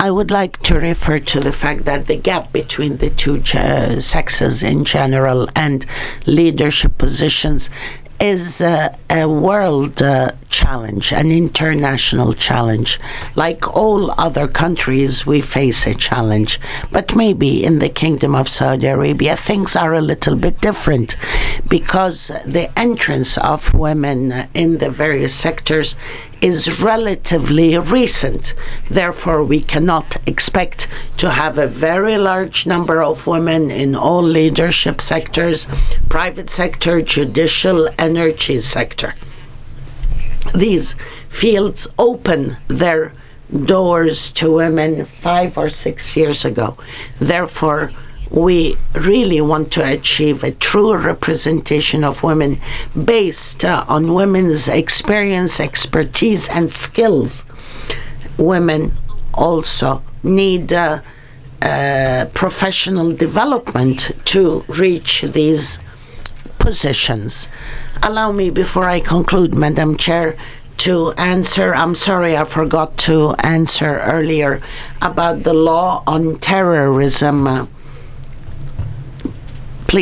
I would like to refer to the fact that the gap between the two sexes in general and leadership positions is a world challenge, an international challenge. Like all other countries, we face a challenge. But maybe in the Kingdom of Saudi Arabia, things are a little bit different because the entrance of women in the various sectors is relatively recent. Therefore, we cannot expect to have a very large number of women in all leadership sectors, private sector, judicial, energy sector. These fields open their doors to women 5 or 6 years ago. Therefore, we really want to achieve a true representation of women based on women's experience, expertise, and skills. Women also need professional development to reach these positions. Allow me, before I conclude, Madam Chair, to answer. I'm sorry I forgot to answer earlier about the law on terrorism